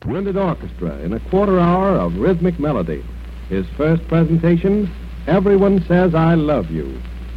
Winded Orchestra in a quarter hour of rhythmic melody. His first presentation, Everyone Says I Love You.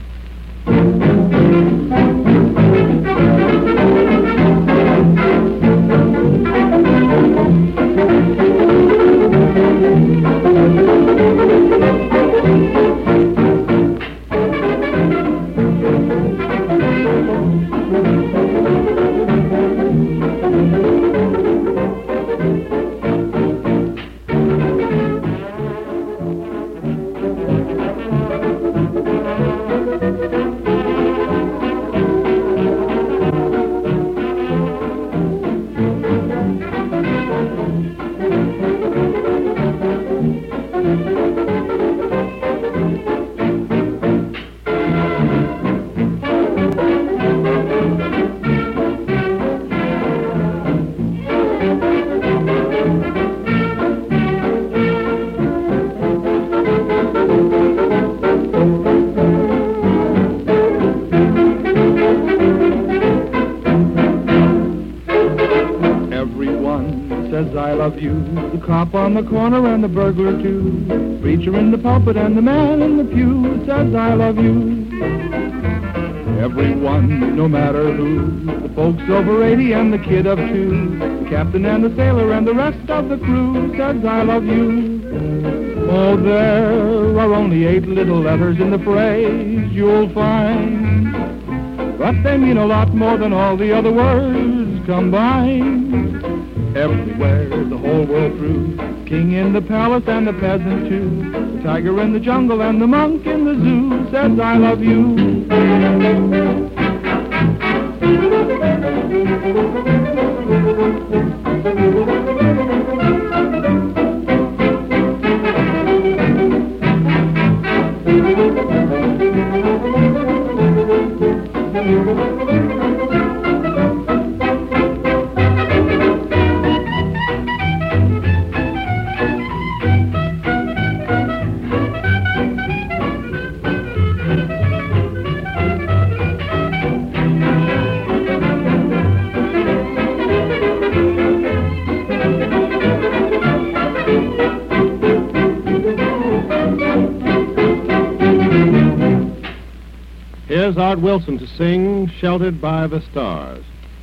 I love you, the cop on the corner and the burglar too, preacher in the pulpit and the man in the pew says I love you. Everyone, no matter who, the folks over 80 and the kid of 2, the captain and the sailor and the rest of the crew says I love you. Oh, there are only 8 little letters in the phrase you'll find, but they mean a lot more than all the other words combined. Everywhere, the whole world through, king in the palace and the peasant too, the tiger in the jungle and the monk in the zoo says I love you. Here's Art Wilson to sing Sheltered by the Stars.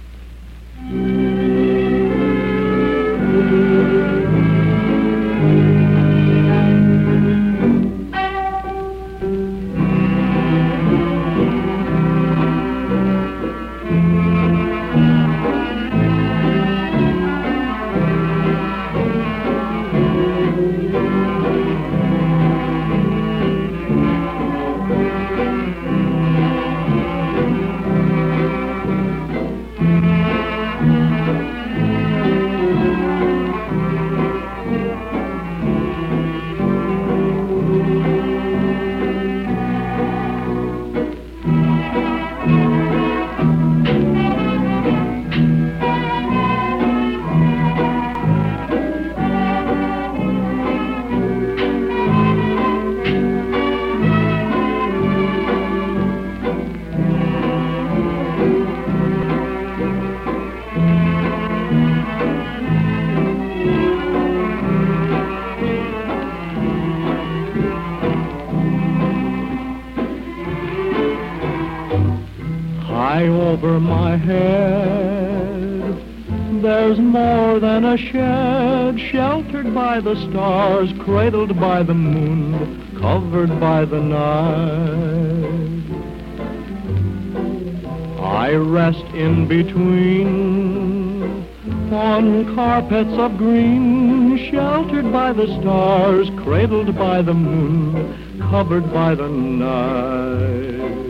High over my head, there's more than a shed, sheltered by the stars, cradled by the moon, covered by the night. I rest in between on carpets of green, sheltered by the stars, cradled by the moon, covered by the night.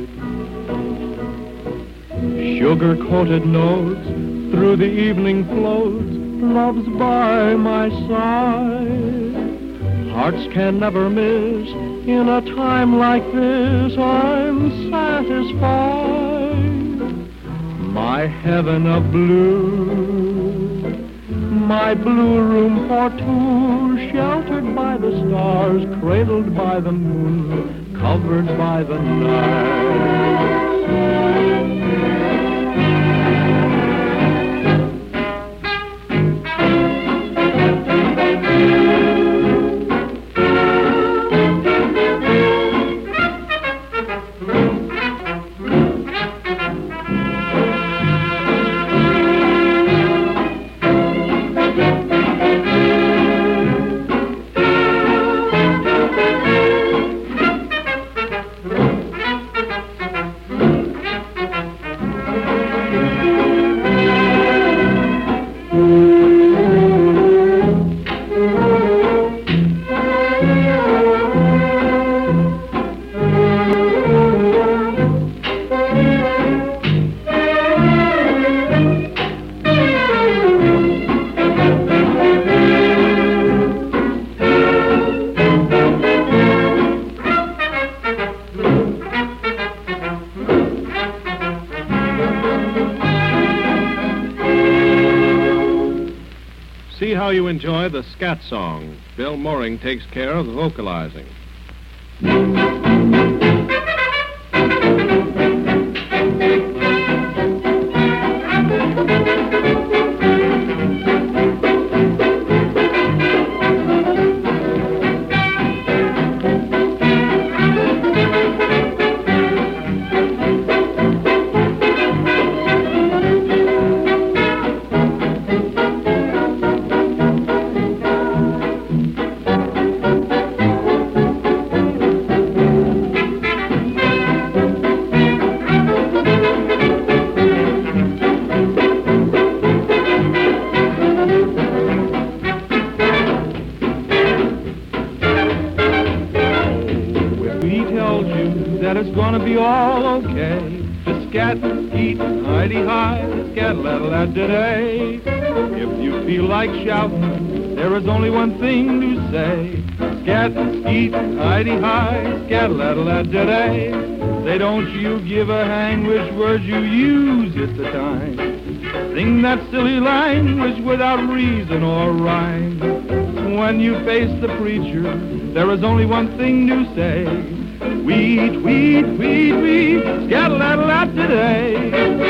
Sugar-coated notes through the evening floats, love's by my side. Hearts can never miss, in a time like this I'm satisfied. My heaven of blue, my blue room for two, sheltered by the stars, cradled by the moon, covered by the night. see how you enjoy the scat song. Bill Mooring takes care of the vocalizing. That it's gonna be all okay. Just scat, eat, hidey-hi, scat-la-la-da-day. If you feel like shouting, there is only one thing to say. Scat, eat, hidey-hi, scat-la-la-da-day. Say, don't you give a hang which words you use at the time. Sing that silly language without reason or rhyme. When you face the preacher, there is only one thing to say. Weed, weed, weed, weed, scat-a-lat-a-lat today.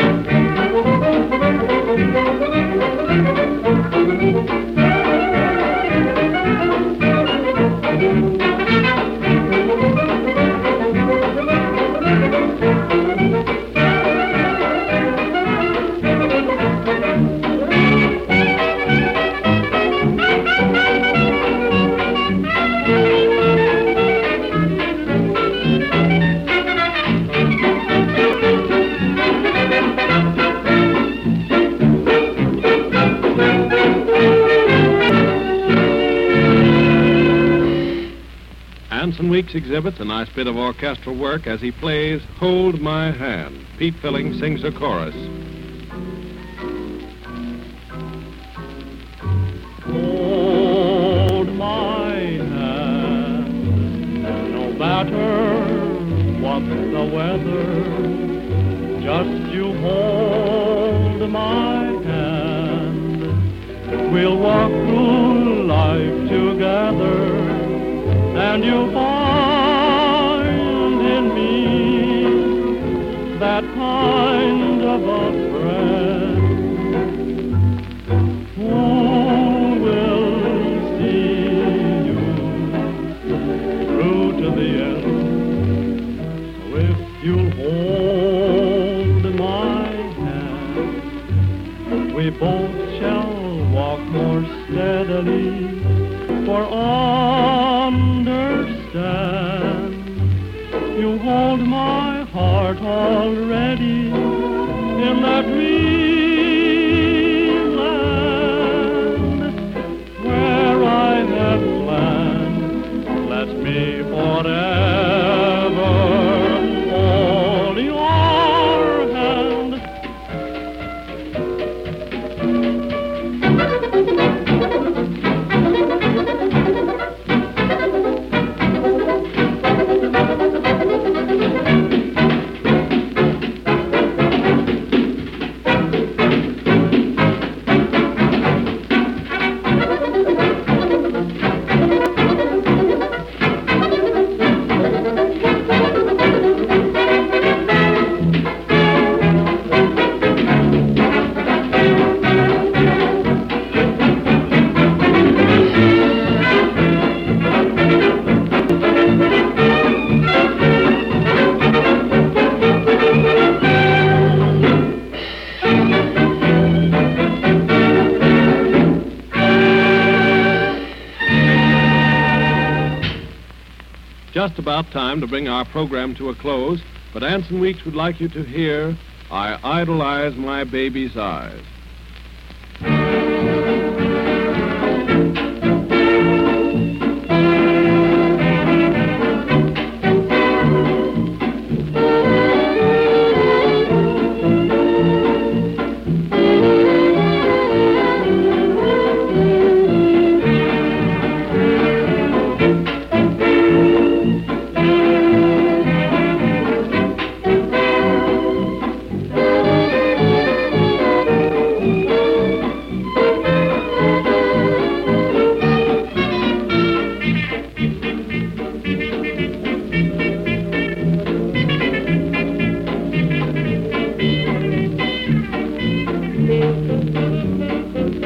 Anson Weeks exhibits a nice bit of orchestral work as he plays Hold My Hand. Pete Filling sings a chorus. Hold my hand, no matter what the weather, just you hold my hand. We'll walk through life together, and you'll find in me that kind of a friend who will see you through to the end. So if you'll hold my hand, we both shall walk more steadily, for understand, you hold my heart already in that dreamland where I have planned. Let me forever hold your hand. Just about time to bring our program to a close, but Anson Weeks would like you to hear I Idolize My Baby's Eyes.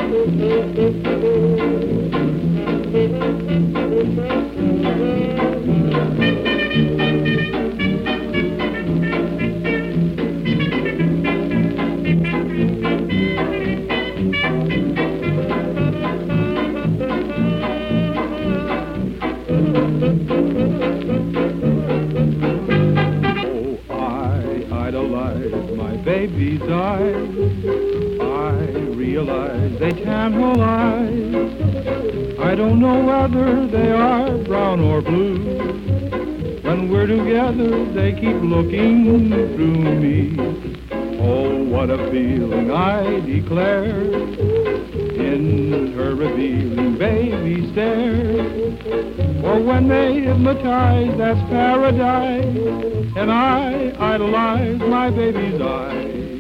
Baby's eyes, I realize they tantalize. I don't know whether they are brown or blue. When we're together, they keep looking through me. Oh, what a feeling, I declare, in her revealing baby stare. For when they hypnotize, that's paradise, and I idolize my baby's eyes.